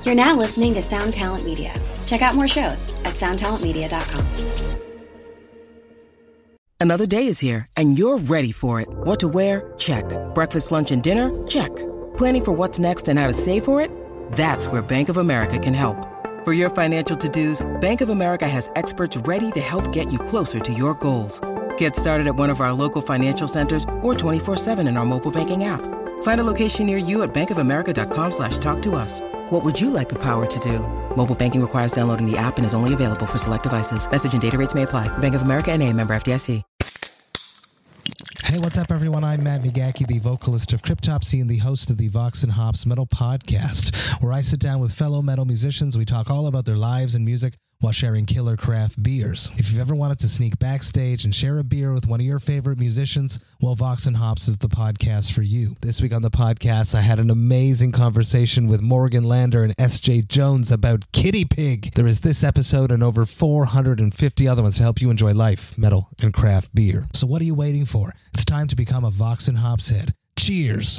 You're now listening to Sound Talent Media. Check out more shows at soundtalentmedia.com. Another day is here, and you're ready for it. What to wear? Check. Breakfast, lunch, and dinner? Check. Planning for what's next and how to save for it? That's where Bank of America can help. For your financial to-dos, Bank of America has experts ready to help get you closer to your goals. Get started at one of our local financial centers or 24/7 in our mobile banking app. Find a location near you at bankofamerica.com/talktous. What would you like the power to do? Mobile banking requires downloading the app and is only available for select devices. Message and data rates may apply. Bank of America N.A., member FDIC. Hey, what's up, everyone? I'm Matt McGachy, the vocalist of Cryptopsy and the host of the Vox and Hops Metal Podcast, where I sit down with fellow metal musicians. We talk all about their lives and music while sharing killer craft beers. If you've ever wanted to sneak backstage and share a beer with one of your favorite musicians, well, Vox and Hops is the podcast for you. This week on the podcast, I had an amazing conversation with Morgan Lander and S.J. Jones about Kitty Pig. There is this episode and over 450 other ones to help you enjoy life, metal, and craft beer. So what are you waiting for? It's time to become a Vox and Hops head. Cheers!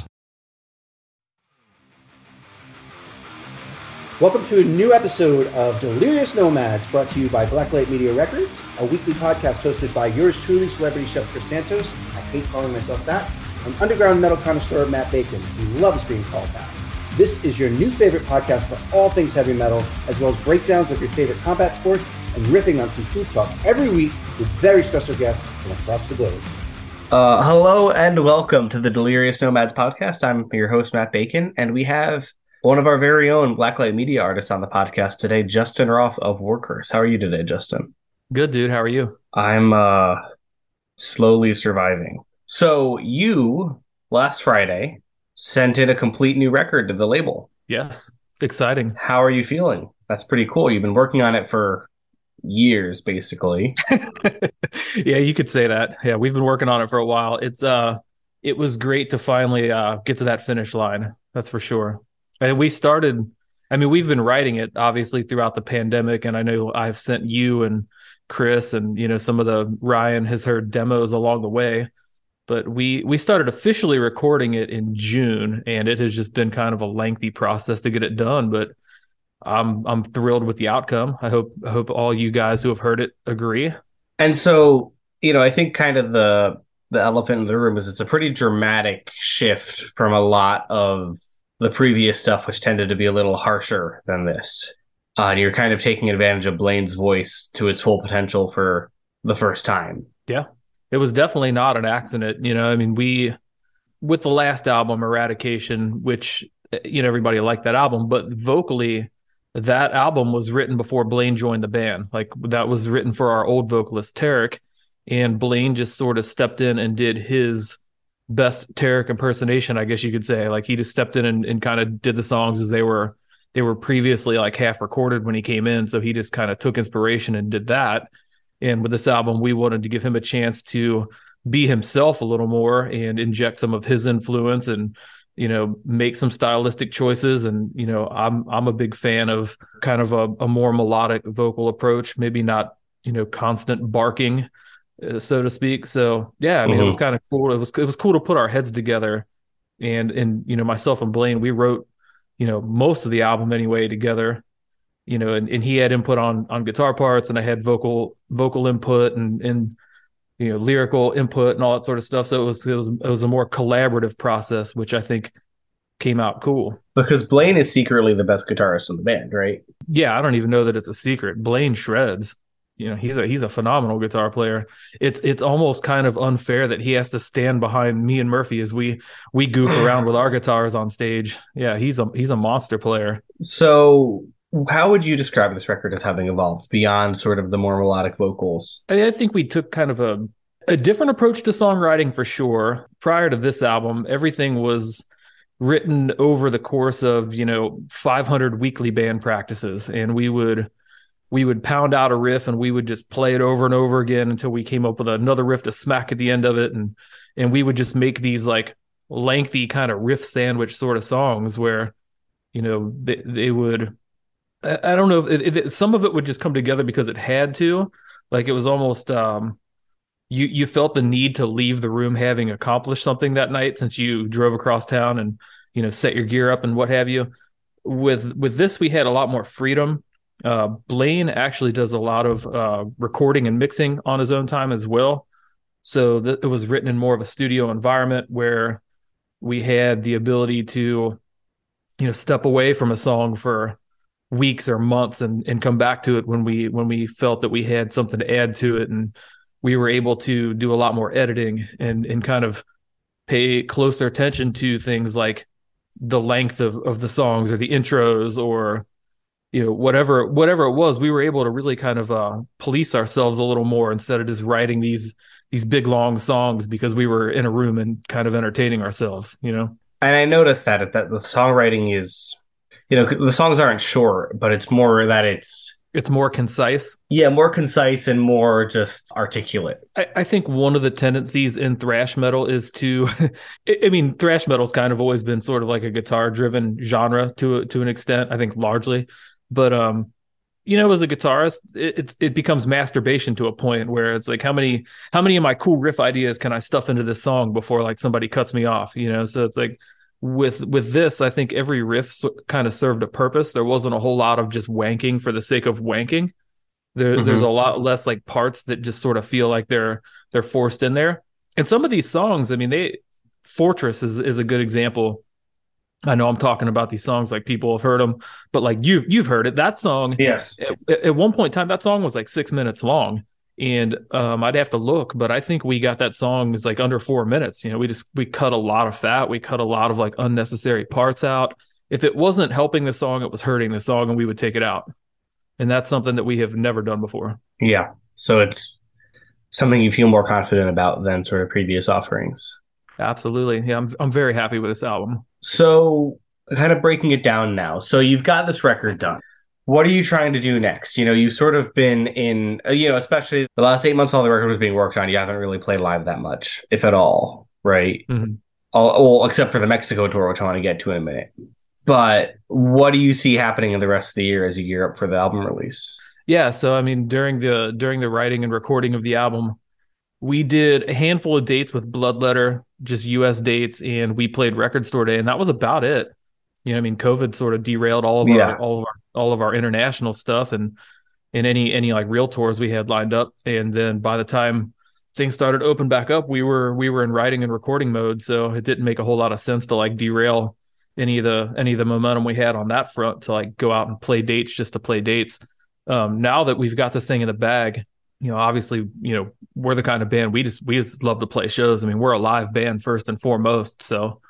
Welcome to a new episode of Delirious Nomads, brought to you by Blacklight Media Records, a weekly podcast hosted by yours truly, celebrity chef Chris Santos. I hate calling myself that. And underground metal connoisseur Matt Bacon, who loves being called that. This is your new favorite podcast for all things heavy metal, as well as breakdowns of your favorite combat sports and riffing on some food talk every week with very special guests from across the globe. Hello and welcome to the Delirious Nomads podcast. I'm your host, Matt Bacon, and we have one of our very own Blacklight Media artists on the podcast today, Justin Roth of Workhorse. How are you today, Justin? Good, dude. How are you? I'm slowly surviving. So you, last Friday, sent in a complete new record to the label. Yes. Exciting. How are you feeling? That's pretty cool. You've been working on it for years, basically. Yeah, you could say that. Yeah, we've been working on it for a while. It was great to finally get to that finish line. That's for sure. And we've been writing it obviously throughout the pandemic, and I know I've sent you and Chris and some of Ryan has heard demos along the way, but we started officially recording it in June, and it has just been kind of a lengthy process to get it done, but I'm thrilled with the outcome. I hope all you guys who have heard it agree. And so, I think kind of the elephant in the room is it's a pretty dramatic shift from a lot of the previous stuff, which tended to be a little harsher than this. And you're kind of taking advantage of Blaine's voice to its full potential for the first time. Yeah, it was definitely not an accident. With the last album, Eradication, which, everybody liked that album, but vocally, that album was written before Blaine joined the band. Like, that was written for our old vocalist, Tarek, and Blaine just sort of stepped in and did his best Tarek impersonation, I guess you could say. Like, he just stepped in and kind of did the songs as they were previously like half recorded when he came in. So he just kind of took inspiration and did that. And with this album, we wanted to give him a chance to be himself a little more and inject some of his influence and, make some stylistic choices. And, I'm a big fan of kind of a more melodic vocal approach, maybe not, constant barking, so to speak. So yeah, it was kind of cool. It was cool to put our heads together, and myself and Blaine, we wrote most of the album anyway together, and he had input on guitar parts, and I had vocal input and lyrical input and all that sort of stuff. So it was a more collaborative process, which I think came out cool. Because Blaine is secretly the best guitarist in the band, right? Yeah, I don't even know that it's a secret. Blaine shreds. He's a phenomenal guitar player. It's almost kind of unfair that he has to stand behind me and Murphy as we goof around with our guitars on stage. Yeah, he's a monster player. So how would you describe this record as having evolved beyond sort of the more melodic vocals? I think we took kind of a different approach to songwriting for sure. Prior to this album, everything was written over the course of 500 weekly band practices, and we would pound out a riff and we would just play it over and over again until we came up with another riff to smack at the end of it. And we would just make these like lengthy kind of riff sandwich sort of songs where, they would, I don't know, some of it would just come together because it had to. Like, it was almost, you felt the need to leave the room having accomplished something that night since you drove across town and, set your gear up and what have you. With this, we had a lot more freedom. Blaine actually does a lot of recording and mixing on his own time as well. So it was written in more of a studio environment where we had the ability to, step away from a song for weeks or months and come back to it when we felt that we had something to add to it. And we were able to do a lot more editing and kind of pay closer attention to things like the length of the songs or the intros or whatever it was. We were able to really kind of police ourselves a little more instead of just writing these big long songs because we were in a room and kind of entertaining ourselves. And I noticed that the songwriting is, the songs aren't short, but it's more that it's more concise. Yeah, more concise and more just articulate. I think one of the tendencies in thrash metal is to, I mean, thrash metal's kind of always been sort of like a guitar-driven genre to an extent, I think largely. But, as a guitarist, it becomes masturbation to a point where it's like, how many of my cool riff ideas can I stuff into this song before like somebody cuts me off, So it's like, with this, I think every riff kind of served a purpose. There wasn't a whole lot of just wanking for the sake of wanking. There's a lot less like parts that just sort of feel like they're forced in there. And some of these songs, I mean, Fortress is a good example. I know I'm talking about these songs like people have heard them, but like you've heard it. That song, yes. At one point in time, that song was like 6 minutes long. And I'd have to look, but I think we got that song was like under 4 minutes. We cut a lot of fat. We cut a lot of like unnecessary parts out. If it wasn't helping the song, it was hurting the song, and we would take it out. And that's something that we have never done before. Yeah. So it's something you feel more confident about than sort of previous offerings. Absolutely. Yeah, I'm very happy with this album. So kind of breaking it down now. So you've got this record done. What are you trying to do next? You've sort of been in, especially the last 8 months while the record was being worked on, you haven't really played live that much, if at all, right? Mm-hmm. Well, except for the Mexico tour, which I want to get to in a minute. But what do you see happening in the rest of the year as you gear up for the album release? Yeah, so I mean, during the writing and recording of the album, we did a handful of dates with Bloodletter, just U.S. dates, and we played Record Store Day, and that was about it. COVID sort of derailed all of our international stuff and any like real tours we had lined up. And then by the time things started to open back up, we were in writing and recording mode. So it didn't make a whole lot of sense to like derail any of the momentum we had on that front to like go out and play dates just to play dates. Now that we've got this thing in the bag, obviously, we're the kind of band we just love to play shows. I mean, we're a live band first and foremost. So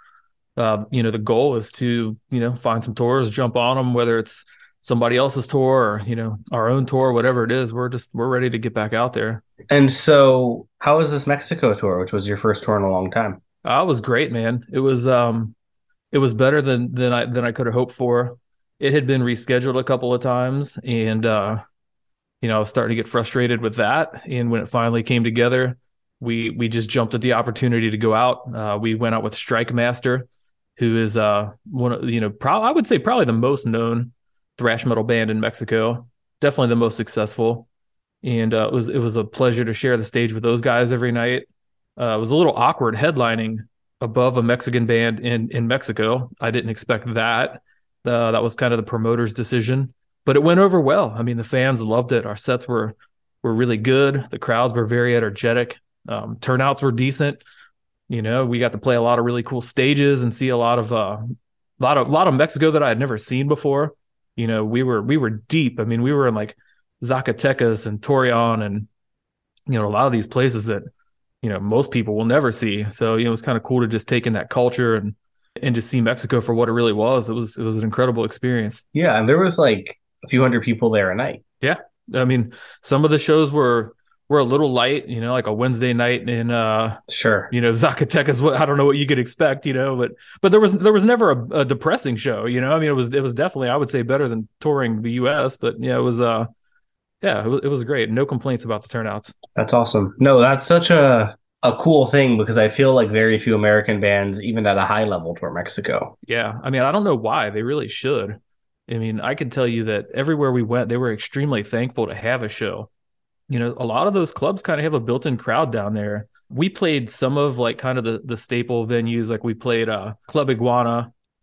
the goal is to, find some tours, jump on them, whether it's somebody else's tour or, our own tour, whatever it is, we're ready to get back out there. And so how was this Mexico tour, which was your first tour in a long time? It was great, man. It was better than I could have hoped for. It had been rescheduled a couple of times and, I was starting to get frustrated with that. And when it finally came together, we just jumped at the opportunity to go out. We went out with Strike Master, who is one of, I would say probably the most known thrash metal band in Mexico, definitely the most successful. And it was a pleasure to share the stage with those guys every night. It was a little awkward headlining above a Mexican band in Mexico. I didn't expect that. That was kind of the promoter's decision, but it went over well. I mean, the fans loved it. Our sets were really good. The crowds were very energetic. Turnouts were decent. We got to play a lot of really cool stages and see a lot of Mexico that I had never seen before. We were deep. I mean, we were in like Zacatecas and Torreon and, a lot of these places that, most people will never see. So, it was kind of cool to just take in that culture and just see Mexico for what it really was. It was an incredible experience. Yeah. And there was like a few hundred people there a night. Yeah. I mean, some of the shows were a little light, like a Wednesday night in sure, Zacatecas. I don't know what you could expect, but there was never a depressing show, I mean, it was definitely, I would say, better than touring the US, but yeah, it was great. No complaints about the turnouts. That's awesome. No, that's such a cool thing because I feel like very few American bands, even at a high level, tour Mexico. Yeah. I mean, I don't know why. They really should. I mean, I can tell you that everywhere we went, they were extremely thankful to have a show. A lot of those clubs kind of have a built-in crowd down there. We played some of like kind of the staple venues, like we played Club Iguana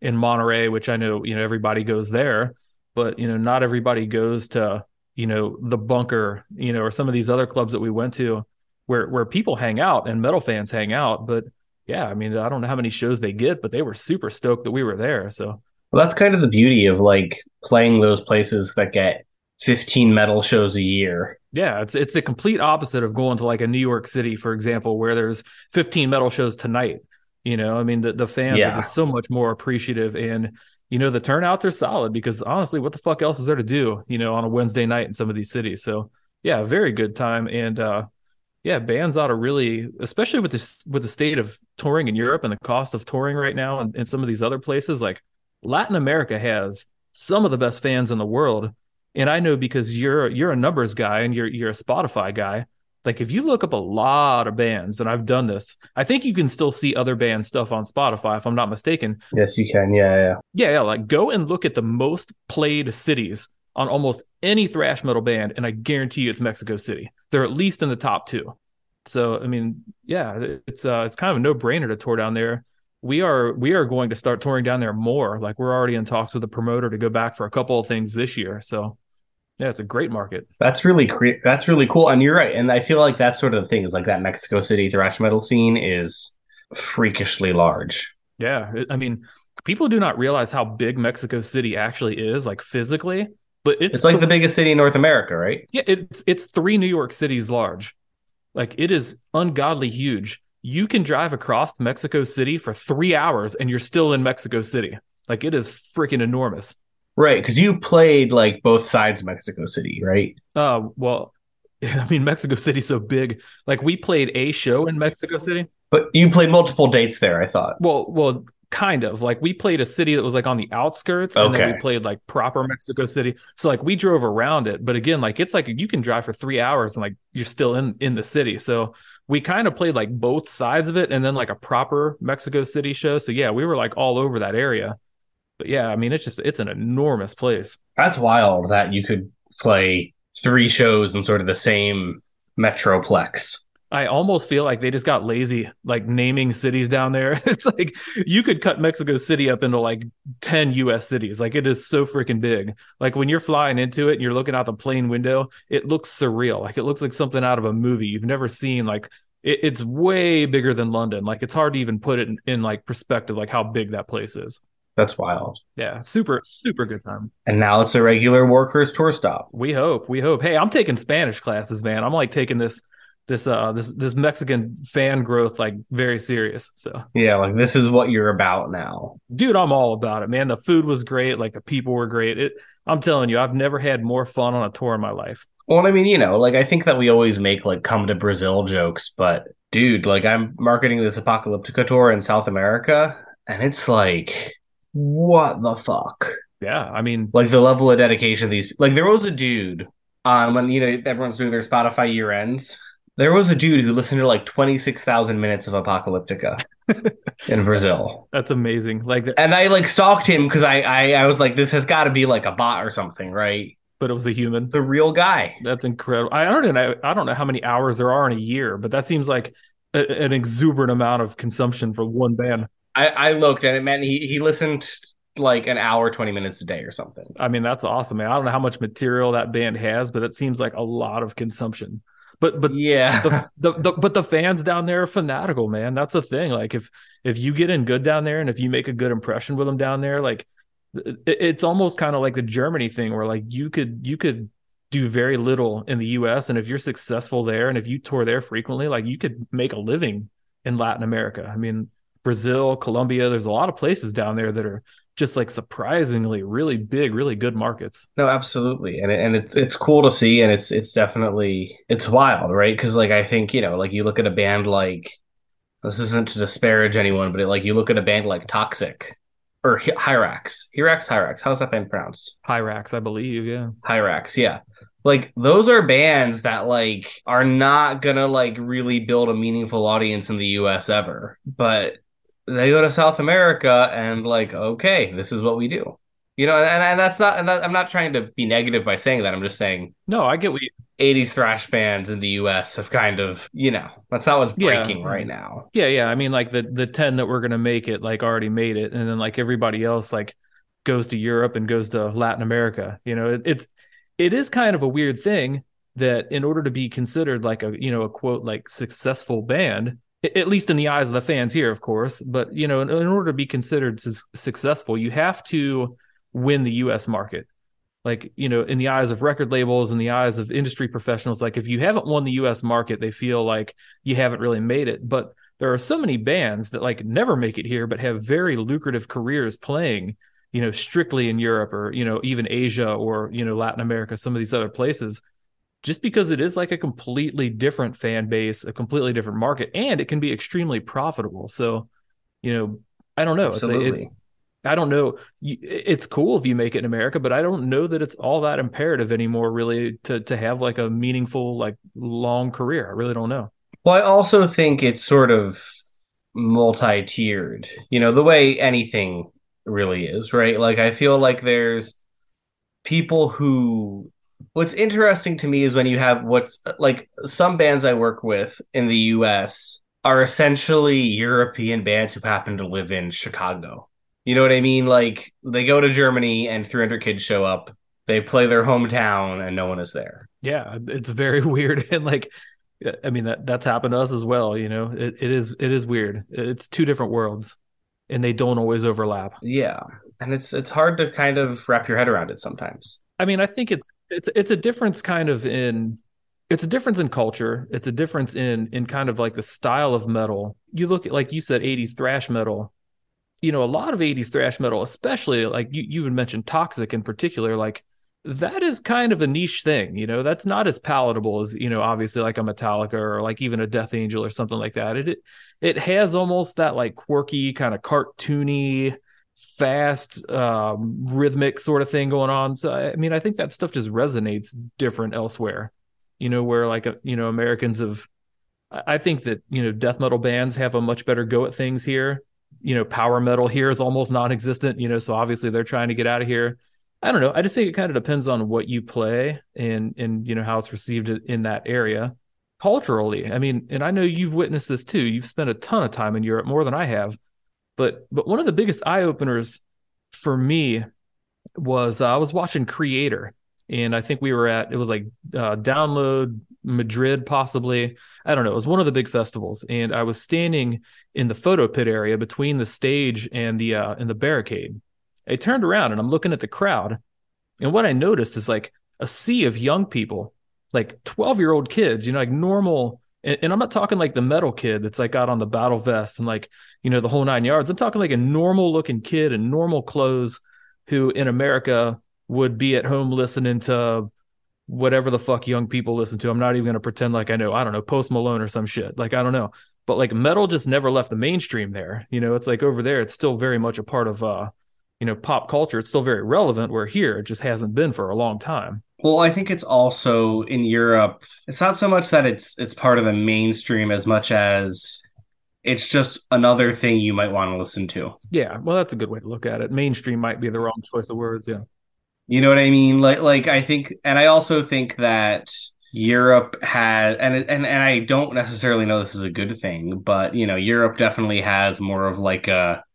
in Monterey, which I know, everybody goes there, but, not everybody goes to, the Bunker, or some of these other clubs that we went to where people hang out and metal fans hang out. But yeah, I mean, I don't know how many shows they get, but they were super stoked that we were there. So, well, that's kind of the beauty of like playing those places that get 15 metal shows a year. Yeah, it's the complete opposite of going to like a New York City, for example, where there's 15 metal shows tonight. I mean, the fans are just so much more appreciative, and the turnouts are solid because honestly, what the fuck else is there to do, on a Wednesday night in some of these cities? So yeah, very good time. And yeah, bands ought to really, especially with the state of touring in Europe and the cost of touring right now and some of these other places, like Latin America has some of the best fans in the world. And I know because you're a numbers guy and you're a Spotify guy. Like if you look up a lot of bands, and I've done this, I think you can still see other band stuff on Spotify, if I'm not mistaken. Yes, you can. Yeah. Like go and look at the most played cities on almost any thrash metal band, and I guarantee you it's Mexico City. They're at least in the top 2. So I mean, yeah, it's kind of a no-brainer to tour down there. We are going to start touring down there more. Like we're already in talks with the promoter to go back for a couple of things this year. So yeah, it's a great market. That's really cool. And you're right. And I feel like that sort of thing is like that Mexico City thrash metal scene is freakishly large. Yeah. I mean, people do not realize how big Mexico City actually is, like physically, but it's like the biggest city in North America, right? Yeah. It's 3 New York cities large. Like it is ungodly huge. You can drive across Mexico City for 3 hours and you're still in Mexico City. Like it is freaking enormous. Right, because you played like both sides of Mexico City, right? Well, I mean, Mexico City's so big. Like we played a show in Mexico City. But you played multiple dates there, I thought. Well, kind of. Like we played a city that was like on the outskirts, and then we played like proper Mexico City. So like we drove around it. But again, like it's like you can drive for 3 hours and like you're still in the city. So we kind of played like both sides of it and then like a proper Mexico City show. So yeah, we were like all over that area. But yeah, I mean, it's an enormous place. That's wild that you could play 3 shows in sort of the same metroplex. I almost feel like they just got lazy, like naming cities down there. It's like you could cut Mexico City up into like 10 US cities. Like it is so freaking big. Like when you're flying into it and you're looking out the plane window, it looks surreal. Like it looks like something out of a movie you've never seen. Like it's way bigger than London. Like it's hard to even put it in like perspective, like how big that place is. That's wild. Yeah, super, super good time. And now it's a regular Workers tour stop. We hope. Hey, I'm taking Spanish classes, man. I'm like taking this Mexican fan growth like very serious. So yeah, like this is what you're about now. Dude, I'm all about it, man. The food was great, like the people were great. I'm telling you, I've never had more fun on a tour in my life. Well, I mean, like I think that we always make like come to Brazil jokes, but dude, like I'm marketing this Apocalyptica tour in South America, and it's like, what the fuck? Yeah, I mean, like the level of dedication of these. Like there was a dude when everyone's doing their Spotify year ends. There was a dude who listened to like 26,000 minutes of Apocalyptica in Brazil. That's amazing. And I like stalked him because I was like, this has got to be like a bot or something, right? But it was a human, the real guy. That's incredible. I don't know how many hours there are in a year, but that seems like an exuberant amount of consumption for one band. I looked and it meant he listened like an hour, 20 minutes a day or something. I mean, that's awesome, man. I don't know how much material that band has, but it seems like a lot of consumption. But yeah, but the fans down there are fanatical, man. That's the thing. Like if you get in good down there and if you make a good impression with them down there, like it's almost kind of like the Germany thing where like you could do very little in the US, and if you're successful there and if you tour there frequently, like you could make a living in Latin America. I mean, Brazil, Colombia, there's a lot of places down there that are just like surprisingly really big, really good markets. No, absolutely. And it's cool to see. And it's definitely, it's wild, right? Because like, I think, like you look at a band like, this isn't to disparage anyone, but like you look at a band like Toxic or Hyrax. How's that band pronounced? Hyrax, I believe. Yeah. Hyrax. Yeah. Like those are bands that like are not gonna like really build a meaningful audience in the US ever, but they go to South America and like, okay, this is what we do, and that's not, and I'm not trying to be negative by saying that. I'm just saying, no, I get 80s thrash bands in the US have kind of, that's not what's breaking right now. Yeah. I mean, like the 10 that were going to make it, like already made it. And then like everybody else, like goes to Europe and goes to Latin America. It is kind of a weird thing that in order to be considered like a quote, like successful band, at least in the eyes of the fans here, of course, but in order to be considered successful, you have to win the US market. Like, in the eyes of record labels, in the eyes of industry professionals, like if you haven't won the US market, they feel like you haven't really made it. But there are so many bands that like never make it here, but have very lucrative careers playing, strictly in Europe or, even Asia or, Latin America, some of these other places, just because it is like a completely different fan base, a completely different market, and it can be extremely profitable. So, I don't know. Absolutely. I don't know. It's cool if you make it in America, but I don't know that it's all that imperative anymore, really, to have like a meaningful, like long career. I really don't know. Well, I also think it's sort of multi-tiered, the way anything really is, right? Like, I feel like there's people who, what's interesting to me is when you have what's like some bands I work with in the US are essentially European bands who happen to live in Chicago. You know what I mean? Like they go to Germany and 300 kids show up. They play their hometown and no one is there. Yeah, it's very weird. And like, I mean, that's happened to us as well. It is weird. It's two different worlds and they don't always overlap. Yeah. And it's hard to kind of wrap your head around it sometimes. I mean, I think it's a difference kind of it's a difference in culture. It's a difference in kind of like the style of metal. You look at, like you said, 80s thrash metal. A lot of 80s thrash metal, especially like you had mentioned Toxic in particular, like that is kind of a niche thing. That's not as palatable as, obviously like a Metallica or like even a Death Angel or something like that. It has almost that like quirky kind of cartoony, fast, rhythmic sort of thing going on. So, I mean, I think that stuff just resonates different elsewhere, where like, Americans have, I think that, death metal bands have a much better go at things here. Power metal here is almost non-existent, so obviously they're trying to get out of here. I don't know. I just think it kind of depends on what you play and how it's received in that area culturally. I mean, and I know you've witnessed this too. You've spent a ton of time in Europe, more than I have. But one of the biggest eye openers for me was I was watching Creator, and I think it was like Download Madrid, possibly. I don't know. It was one of the big festivals, and I was standing in the photo pit area between the stage and the barricade. I turned around and I'm looking at the crowd, and what I noticed is like a sea of young people, like 12-year-old kids, like normal. And I'm not talking like the metal kid that's like got on the battle vest and like, the whole 9 yards. I'm talking like a normal looking kid in normal clothes who in America would be at home listening to whatever the fuck young people listen to. I'm not even going to pretend like I don't know, Post Malone or some shit. Like, I don't know. But like metal just never left the mainstream there. It's like over there, it's still very much a part of, pop culture. It's still very relevant, where here it just hasn't been for a long time. Well, I think it's also in Europe. It's not so much that it's part of the mainstream as much as it's just another thing you might want to listen to. Yeah, well, that's a good way to look at it. Mainstream might be the wrong choice of words. Yeah, you know what I mean. Like I think, and I also think that Europe has, and I don't necessarily know this is a good thing, but Europe definitely has more of like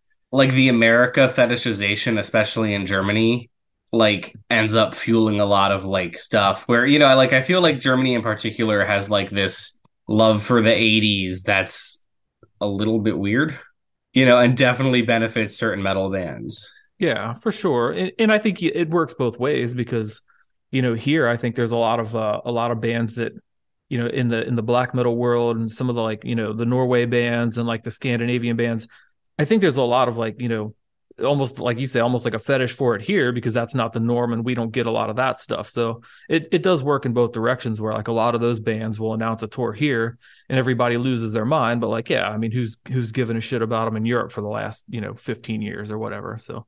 the America fetishization, especially in Germany, like ends up fueling a lot of like stuff where, I feel like Germany in particular has like this love for the 80s that's a little bit weird, and definitely benefits certain metal bands. Yeah, for sure. And I think it works both ways because, here I think there's a lot of bands that, in the black metal world and some of the like, the Norway bands and like the Scandinavian bands, I think there's a lot of like, almost like you say, almost like a fetish for it here because that's not the norm and we don't get a lot of that stuff. So it does work in both directions where like a lot of those bands will announce a tour here and everybody loses their mind. But like, yeah, I mean, who's given a shit about them in Europe for the last, 15 years or whatever. So,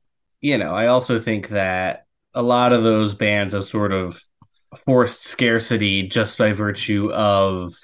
I also think that a lot of those bands have sort of forced scarcity just by virtue of,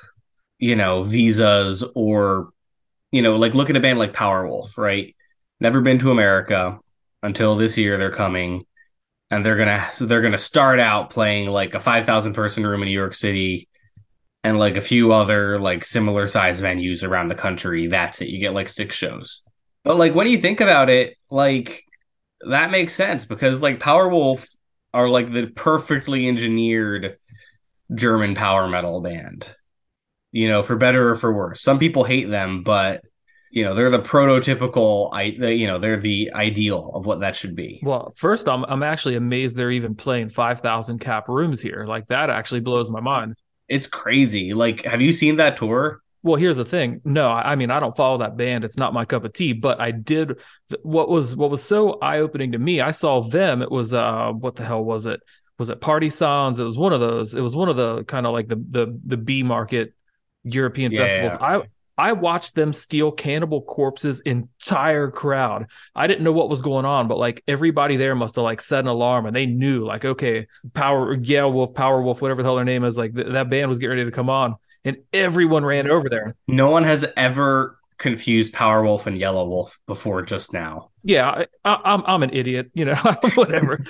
visas or, like look at a band like Powerwolf, right? Never been to America until this year. They're coming. and they're gonna start out playing like a 5,000 person room in New York City and like a few other like similar size venues around the country. That's it. You get like 6 shows. But like when you think about it, like that makes sense because like Powerwolf are like the perfectly engineered German power metal band. For better or for worse. Some people hate them, but they're the prototypical, they're the ideal of what that should be. Well, first, I'm actually amazed they're even playing 5,000 cap rooms here. Like that actually blows my mind. It's crazy. Like, have you seen that tour? Well, here's the thing. No, I mean, I don't follow that band. It's not my cup of tea, but I did. What was so eye-opening to me, I saw them. It was, what the hell was it? Was it Party Sounds? It was one of those. It was one of the kind of like the B market European festivals. Yeah. I watched them steal Cannibal Corpse's entire crowd. I didn't know what was going on, but like everybody there must have like set an alarm and they knew like, okay, Powerwolf, whatever the hell their name is, like that band was getting ready to come on and everyone ran over there. No one has ever confused Powerwolf and Yellow Wolf before just now. Yeah, I'm an idiot, whatever.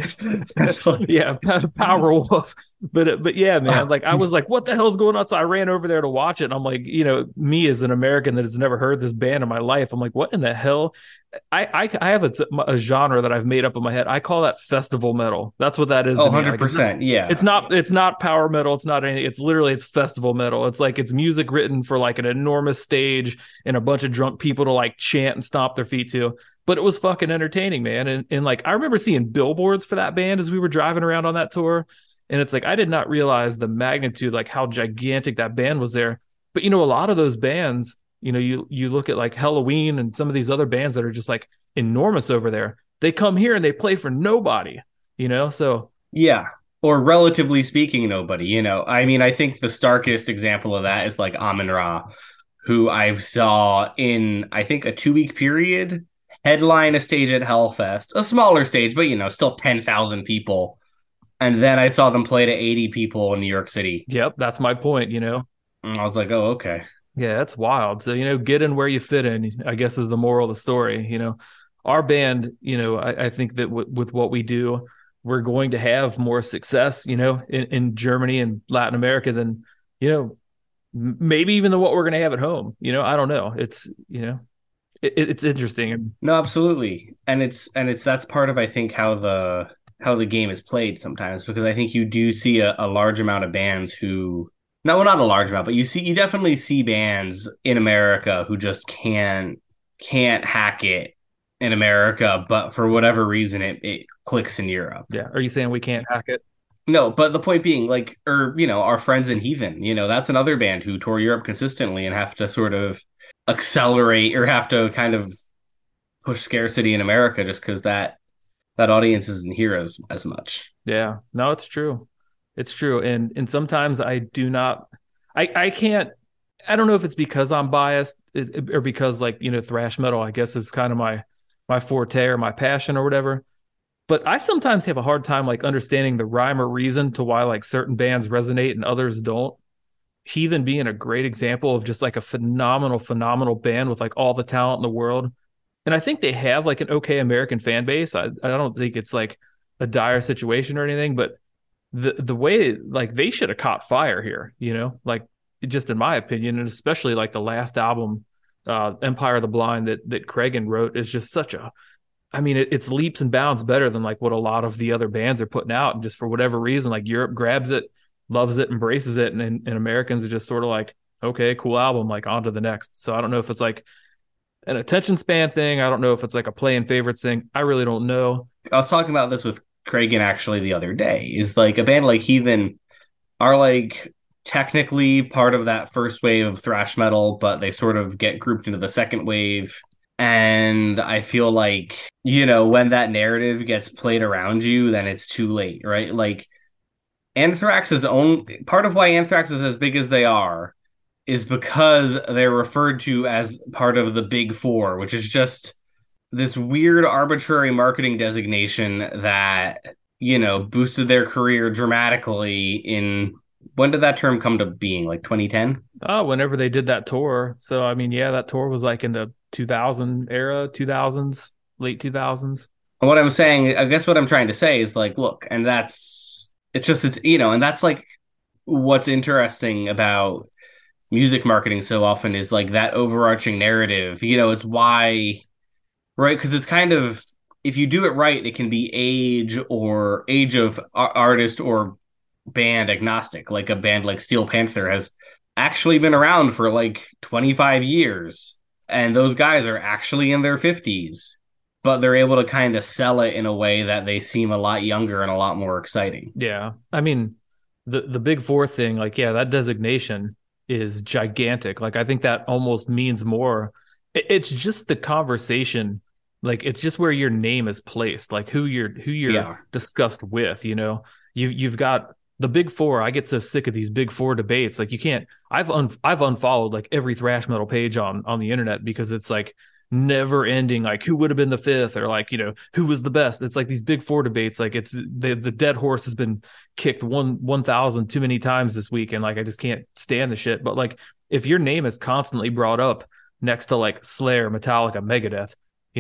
Yeah, Powerwolf, but yeah, man. Like I was like, what the hell's going on? So I ran over there to watch it, and I'm like, me as an American that has never heard this band in my life, I'm like, what in the hell? I have a genre that I've made up in my head. I call that festival metal. That's what that is. 100%. Yeah, it's not power metal. It's not anything. It's festival metal. It's like it's music written for like an enormous stage and a bunch of drunk people to like chant and stomp their feet to. But it was fucking entertaining, man. And like, I remember seeing billboards for that band as we were driving around on that tour. And it's like, I did not realize the magnitude, like how gigantic that band was there. But, a lot of those bands, you look at like Helloween and some of these other bands that are just like enormous over there. They come here and they play for nobody, so. Yeah. Or relatively speaking, nobody, I mean, I think the starkest example of that is like Amun-Ra, who I saw in, I think, a 2-week period headline a stage at Hellfest, a smaller stage, but still 10,000 people. And then I saw them play to 80 people in New York City. Yep, that's my point, And I was like, oh, okay. Yeah, that's wild. So, get in where you fit in, I guess is the moral of the story. Our band, I think that with what we do, we're going to have more success, in Germany and Latin America than, maybe even than what we're going to have at home. I don't know. It's, it's interesting. No, absolutely. And that's part of, I think, how the game is played sometimes, because I think you do see a large amount of bands who, not a large amount, but you definitely see bands in America who just can't hack it in America, but for whatever reason it clicks in Europe. Yeah. Are you saying we can't hack it? No, but the point being, like, our friends in Heathen, that's another band who tour Europe consistently and have to sort of accelerate or have to kind of push scarcity in America just because that audience isn't here as much. Yeah, no, it's true. And sometimes I do not, I can't, I don't know if it's because I'm biased or because like, thrash metal, I guess is kind of my forte or my passion or whatever. But I sometimes have a hard time like understanding the rhyme or reason to why like certain bands resonate and others don't. Heathen being a great example of just like a phenomenal band with like all the talent in the world. And I think they have like an okay American fan base. I don't think it's like a dire situation or anything, but the way like they should have caught fire here, like just in my opinion, and especially like the last album, Empire of the Blind that Cregan wrote is just it's leaps and bounds better than like what a lot of the other bands are putting out. And just for whatever reason, like Europe grabs it, loves it, embraces it, and Americans are just sort of like, okay, cool album, like on to the next. So I don't know if it's like an attention span thing. I don't know if it's like a playing favorites thing. I really don't know. I was talking about this with Cregan actually the other day. Is like a band like Heathen are like technically part of that first wave of thrash metal, but they sort of get grouped into the second wave. And I feel like, when that narrative gets played around you, then it's too late, right? Like Anthrax's own part of why Anthrax is as big as they are is because they're referred to as part of the Big Four, which is just this weird arbitrary marketing designation that, boosted their career dramatically in, when did that term come to being? Like 2010? Whenever they did that tour. So, that tour was like in the 2000 era, 2000s, late 2000s. what I'm saying, I guess what I'm trying to say is like, look, and and that's like what's interesting about music marketing so often is like that overarching narrative. It's why, right? Because it's kind of, if you do it right, it can be age of artist or band agnostic. Like a band like Steel Panther has actually been around for like 25 years, and those guys are actually in their 50s, but they're able to kind of sell it in a way that they seem a lot younger and a lot more exciting. Yeah. I mean, the Big Four thing, like, yeah, that designation is gigantic. Like, I think that almost means more. It's just the conversation. Like, it's just where your name is placed, like who you're discussed with, you've got the Big Four. I get so sick of these Big Four debates. Like, you can't, I've unfollowed like every thrash metal page on the internet, because it's like never ending, like who would have been the fifth, or like, who was the best. It's like these Big Four debates, like it's the dead horse has been kicked 1,000 too many times this week, and like I just can't stand the shit. But like, if your name is constantly brought up next to like Slayer, Metallica, Megadeth,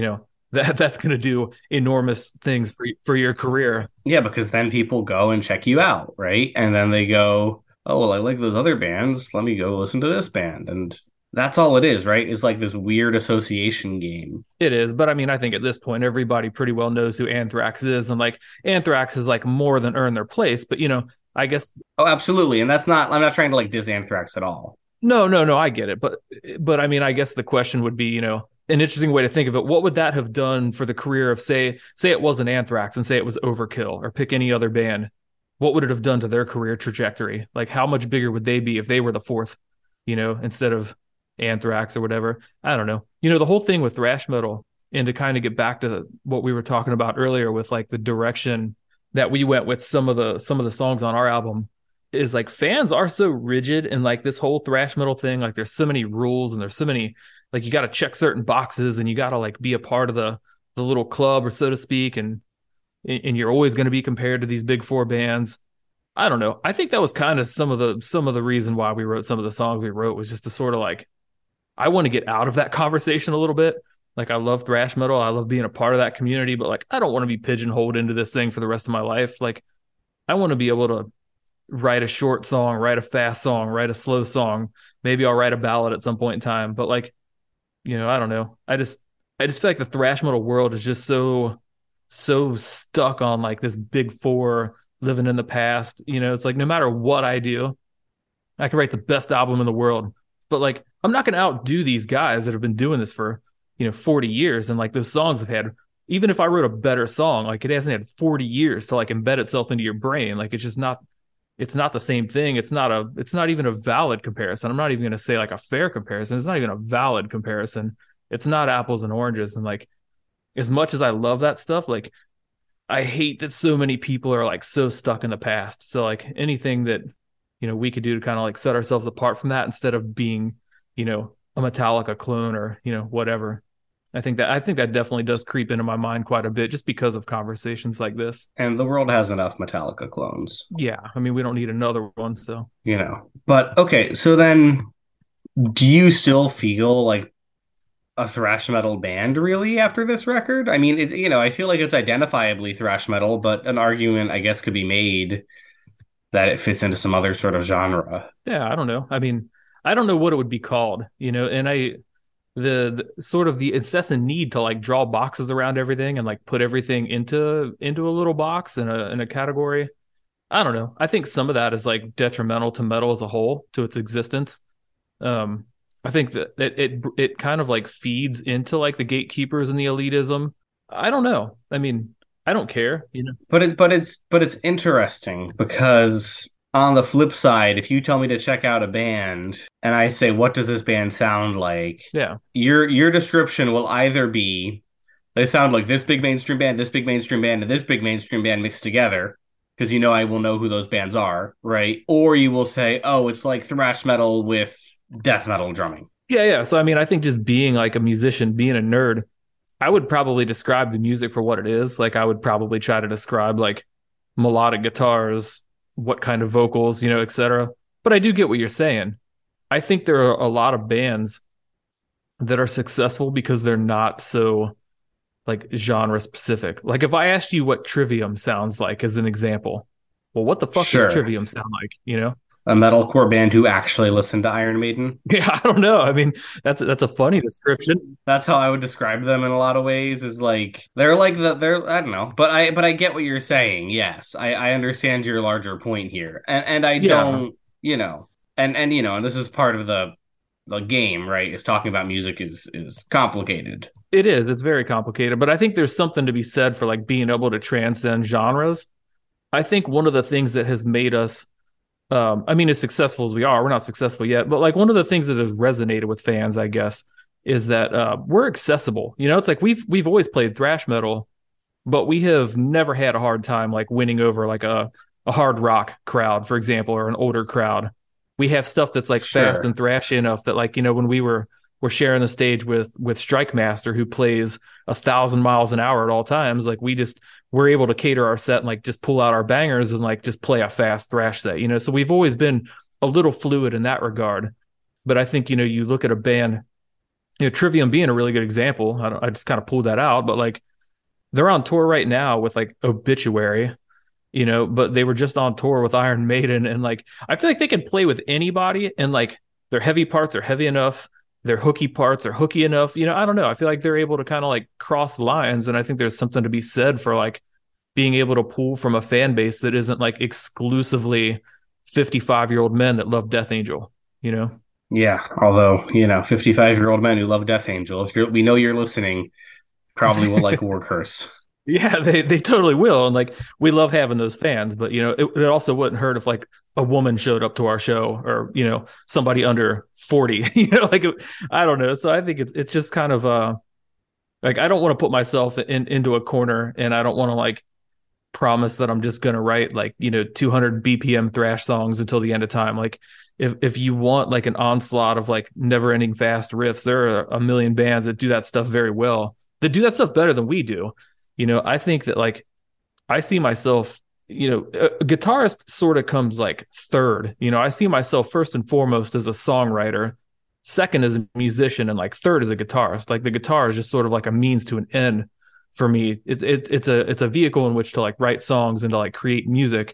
that's going to do enormous things for your career. Yeah, because then people go and check you out, right? And then they go, oh, well, I like those other bands, let me go listen to this band. And that's all it is, right? It's like this weird association game. It is, but I mean, I think at this point, everybody pretty well knows who Anthrax is, and like Anthrax is like more than earned their place. But I guess. Oh, absolutely, and I'm not trying to like diss Anthrax at all. No, I get it, but I mean, I guess the question would be, an interesting way to think of it. What would that have done for the career of say it wasn't Anthrax, and say it was Overkill, or pick any other band? What would it have done to their career trajectory? Like, how much bigger would they be if they were the fourth, instead of Anthrax or whatever? I don't know. The whole thing with thrash metal, and to kind of get back to what we were talking about earlier with like the direction that we went with some of the songs on our album, is like fans are so rigid, and like this whole thrash metal thing, like there's so many rules, and there's so many, like you got to check certain boxes, and you got to like be a part of the little club, or so to speak, and you're always going to be compared to these Big Four bands. I don't know. I think that was kind of some of the reason why we wrote some of the songs we wrote, was just to sort of like, I want to get out of that conversation a little bit. Like, I love thrash metal, I love being a part of that community, but like, I don't want to be pigeonholed into this thing for the rest of my life. Like, I want to be able to write a short song, write a fast song, write a slow song. Maybe I'll write a ballad at some point in time. But like, I don't know. I just feel like the thrash metal world is just so stuck on like this Big Four living in the past. It's like, no matter what I do, I can write the best album in the world, but like, I'm not going to outdo these guys that have been doing this for 40 years, and like those songs have had, even if I wrote a better song, like it hasn't had 40 years to like embed itself into your brain. Like, it's just not, it's not the same thing. It's not even a valid comparison. I'm not even going to say like a fair comparison. It's not even a valid comparison. It's not apples and oranges. And like, as much as I love that stuff, like I hate that so many people are like so stuck in the past. So like, anything that, we could do to kind of like set ourselves apart from that, instead of being, a Metallica clone, or, whatever. I think that definitely does creep into my mind quite a bit, just because of conversations like this. And the world has enough Metallica clones. Yeah. I mean, we don't need another one. So, but okay. So then, do you still feel like a thrash metal band really after this record? I mean, I feel like it's identifiably thrash metal, but an argument, I guess, could be made that it fits into some other sort of genre. Yeah. I don't know. I mean, I don't know what it would be called, and the sort of the incessant need to like draw boxes around everything, and like put everything into a little box in a category. I don't know. I think some of that is like detrimental to metal as a whole, to its existence. I think that it kind of like feeds into like the gatekeepers and the elitism. I don't know. I mean, I don't care, But it's interesting, because on the flip side, if you tell me to check out a band and I say, what does this band sound like? Yeah. Your description will either be, they sound like this big mainstream band, this big mainstream band, and this big mainstream band mixed together, because I will know who those bands are, right? Or you will say, oh, it's like thrash metal with death metal drumming. Yeah. So, I mean, I think just being like a musician, being a nerd, I would probably describe the music for what it is. Like, I would probably try to describe like melodic guitars, what kind of vocals, etc. But I do get what you're saying. I think there are a lot of bands that are successful because they're not so like genre specific. Like if I asked you what Trivium sounds like as an example, well, what the fuck does Trivium sound like? You know, a metalcore band who actually listened to Iron Maiden. Yeah, I don't know. I mean, that's a funny description. That's how I would describe them in a lot of ways. Is like they're I don't know, but I get what you're saying. Yes, I understand your larger point here, and I don't, you know, and you know, and this is part of the game, right? Is talking about music is complicated. It is. It's very complicated, but I think there's something to be said for like being able to transcend genres. I think one of the things that has made us, I mean, as successful as we are, we're not successful yet, but like one of the things that has resonated with fans, I guess, is that we're accessible. You know, it's like we've always played thrash metal, but we have never had a hard time like winning over like a hard rock crowd, for example, or an older crowd. We have stuff that's like fast and thrashy enough that, like, you know, when we're sharing the stage with Strike Master, who plays 1,000 miles an hour at all times, like we're able to cater our set and like just pull out our bangers and like just play a fast thrash set, you know. So we've always been a little fluid in that regard. But I think, you know, you look at a band, you know, Trivium being a really good example. I just kind of pulled that out, but like they're on tour right now with like Obituary, you know, but they were just on tour with Iron Maiden, and like I feel like they can play with anybody, and like their heavy parts are heavy enough, their hooky parts are hooky enough, you know. I don't know, I feel like they're able to kind of like cross lines, and I think there's something to be said for like being able to pull from a fan base that isn't like exclusively 55-year-old men that love Death Angel, you know. Yeah, although, you know, 55-year-old men who love Death Angel, we know you're listening, probably will like War Curse. Yeah, they totally will. And like, we love having those fans, but you know, it also wouldn't hurt if like a woman showed up to our show, or, you know, somebody under 40, you know, like, I don't know. So I think it's just kind of like, I don't want to put myself into a corner, and I don't want to like promise that I'm just going to write like, you know, 200 BPM thrash songs until the end of time. Like if you want like an onslaught of like never ending fast riffs, there are a million bands that do that stuff very well, that do that stuff better than we do. You know, I think that like, I see myself, you know, a guitarist sort of comes like third. You know, I see myself first and foremost as a songwriter, second as a musician, and like third as a guitarist. Like the guitar is just sort of like a means to an end for me. It's a vehicle in which to like write songs and to like create music.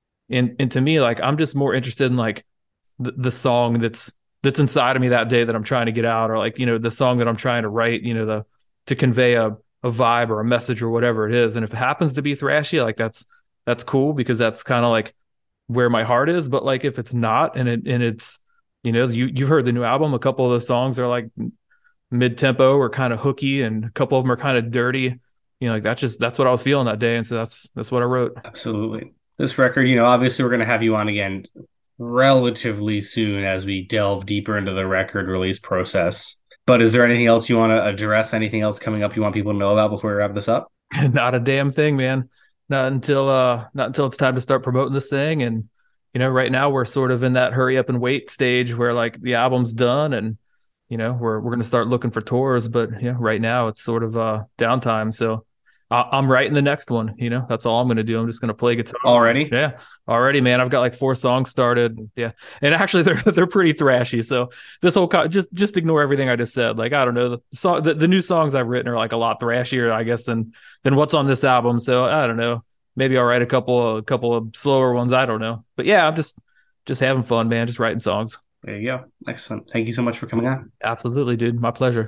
And to me, like, I'm just more interested in like the song that's inside of me that day that I'm trying to get out, or like, you know, the song that I'm trying to write, you know, to convey a vibe or a message or whatever it is. And if it happens to be thrashy, like that's cool, because that's kind of like where my heart is. But like, if it's not, and it's, you know, you've heard the new album, a couple of the songs are like mid-tempo or kind of hooky, and a couple of them are kind of dirty, you know, like that's what I was feeling that day. And so that's what I wrote. Absolutely. This record, you know, obviously we're going to have you on again relatively soon as we delve deeper into the record release process. But is there anything else you want to address? Anything else coming up you want people to know about before we wrap this up? Not a damn thing, man. Not until it's time to start promoting this thing. And, you know, right now we're sort of in that hurry up and wait stage where like the album's done, and, you know, we're going to start looking for tours. But yeah, right now it's sort of downtime. So I'm writing the next one. You know, that's all I'm going to do. I'm just going to play guitar already. Yeah, already, man. I've got like 4 songs started. Yeah, and actually they're pretty thrashy. So this whole just ignore everything I just said. Like, I don't know, the new songs I've written are like a lot thrashier, I guess, than what's on this album. So I don't know. Maybe I'll write a couple of slower ones. I don't know. But yeah, I'm just having fun, man. Just writing songs. There you go. Excellent. Thank you so much for coming on. Absolutely, dude. My pleasure.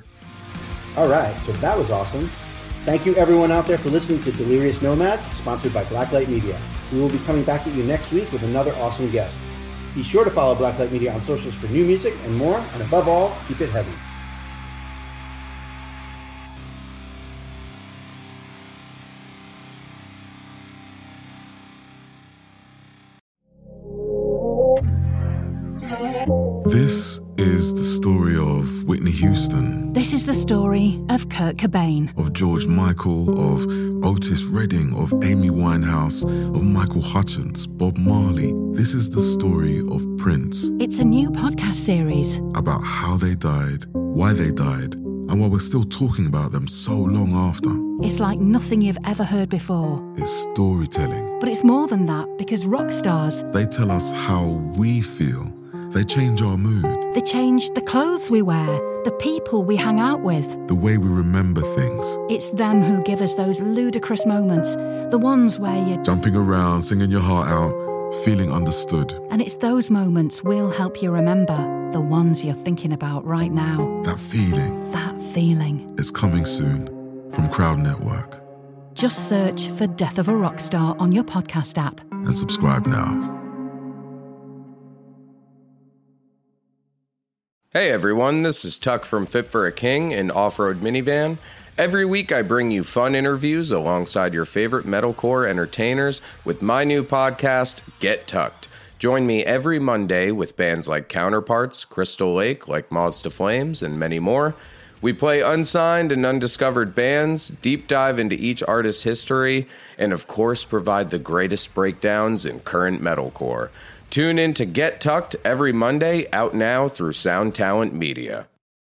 All right, so that was awesome. Thank you, everyone out there, for listening to Delirious Nomads, sponsored by Blacklight Media. We will be coming back at you next week with another awesome guest. Be sure to follow Blacklight Media on socials for new music and more, and above all, keep it heavy. This is the story of Whitney Houston. This is the story of Kurt Cobain. Of George Michael, of Otis Redding, of Amy Winehouse, of Michael Hutchence, Bob Marley. This is the story of Prince. It's a new podcast series about how they died, why they died, and why we're still talking about them so long after. It's like nothing you've ever heard before. It's storytelling. But it's more than that, because rock stars, they tell us how we feel. They change our mood. They change the clothes we wear, the people we hang out with. The way we remember things. It's them who give us those ludicrous moments, the ones where you... Jumping around, singing your heart out, feeling understood. And it's those moments we'll help you remember, the ones you're thinking about right now. That feeling. That feeling. It's coming soon from Crowd Network. Just search for Death of a Rock Star on your podcast app. And subscribe now. Hey everyone, this is Tuck from Fit for a King, an off-road minivan. Every week I bring you fun interviews alongside your favorite metalcore entertainers with my new podcast, Get Tucked. Join me every Monday with bands like Counterparts, Crystal Lake, like Moths to Flames, and many more. We play unsigned and undiscovered bands, deep dive into each artist's history, and of course provide the greatest breakdowns in current metalcore. Tune in to Get Tucked every Monday, out now through Sound Talent Media.